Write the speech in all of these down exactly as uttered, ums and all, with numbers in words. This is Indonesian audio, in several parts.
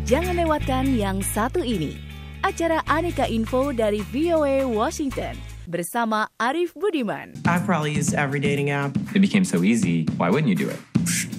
Jangan lewatkan yang satu ini. Acara Aneka Info dari V O A Washington bersama Arif Budiman. I probably use every dating app. It became so easy, why wouldn't you do it?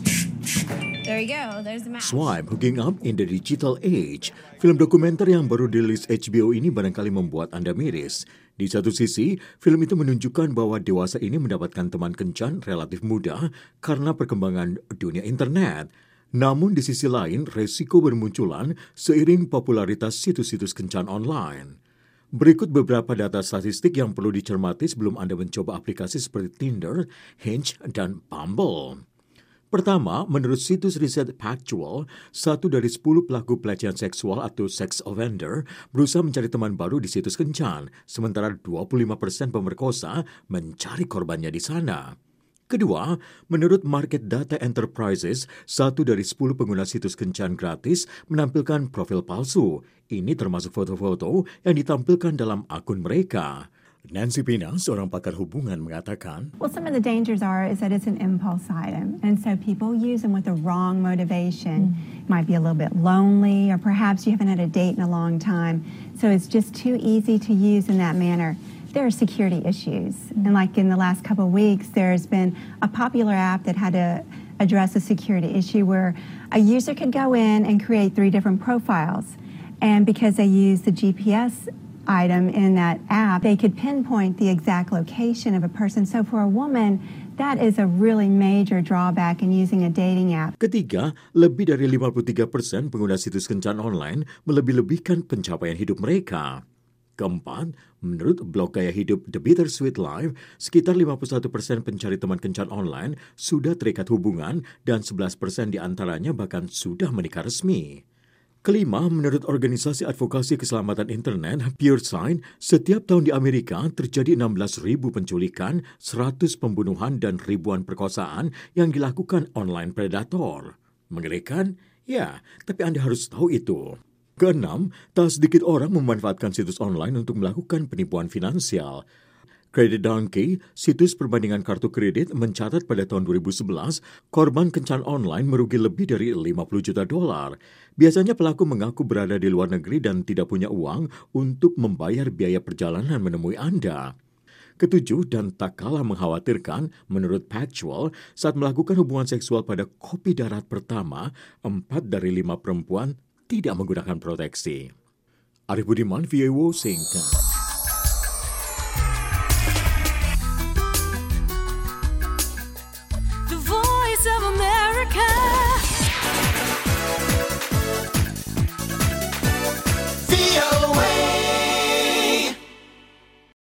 There you go, there's the match. Swipe, Hooking Up in the Digital Age. Film dokumenter yang baru dirilis H B O ini barangkali membuat Anda miris. Di satu sisi, film itu menunjukkan bahwa dewasa ini mendapatkan teman kencan relatif mudah karena perkembangan dunia internet. Namun di sisi lain, resiko bermunculan seiring popularitas situs-situs kencan online. Berikut beberapa data statistik yang perlu dicermati sebelum Anda mencoba aplikasi seperti Tinder, Hinge, dan Bumble. Pertama, menurut situs riset Factual, satu dari sepuluh pelaku pelecehan seksual atau sex offender berusaha mencari teman baru di situs kencan, sementara dua puluh lima persen pemerkosa mencari korbannya di sana. Kedua, menurut Market Data Enterprises, satu dari sepuluh pengguna situs kencan gratis menampilkan profil palsu. Ini termasuk foto-foto yang ditampilkan dalam akun mereka. Nancy Pina, seorang pakar hubungan, mengatakan, Well, some of the dangers are is that it's an impulse item, and so people use them with the wrong motivation. Mm. Might be a little bit lonely, or perhaps you haven't had a date in a long time, so it's just too easy to use in that manner. There are security issues, and like in the last couple of weeks, there's been a popular app that had to address a security issue where a user could go in and create three different profiles, and because they use the G P S item in that app, they could pinpoint the exact location of a person. So for a woman, that is a really major drawback in using a dating app. Ketiga, lebih dari lima puluh tiga persen pengguna situs kencan online melebih-lebihkan pencapaian hidup mereka. Keempat, menurut blog gaya hidup The Bittersweet Life, sekitar lima puluh satu persen pencari teman kencan online sudah terikat hubungan dan sebelas persen di antaranya bahkan sudah menikah resmi. Kelima, menurut organisasi advokasi keselamatan internet PureSign, setiap tahun di Amerika terjadi enam belas ribu penculikan, seratus pembunuhan dan ribuan perkosaan yang dilakukan online predator. Mengerikan? Ya, tapi Anda harus tahu itu. Keenam, tak sedikit orang memanfaatkan situs online untuk melakukan penipuan finansial. Credit Donkey, situs perbandingan kartu kredit, mencatat pada tahun dua ribu sebelas, korban kencan online merugi lebih dari lima puluh juta dolar. Biasanya pelaku mengaku berada di luar negeri dan tidak punya uang untuk membayar biaya perjalanan menemui Anda. Ketujuh, dan tak kalah mengkhawatirkan, menurut Factual, saat melakukan hubungan seksual pada kopi darat pertama, empat dari lima perempuan tidak menggunakan proteksi. Arif Budiman, V O A Washington. The Voice of America. V O A.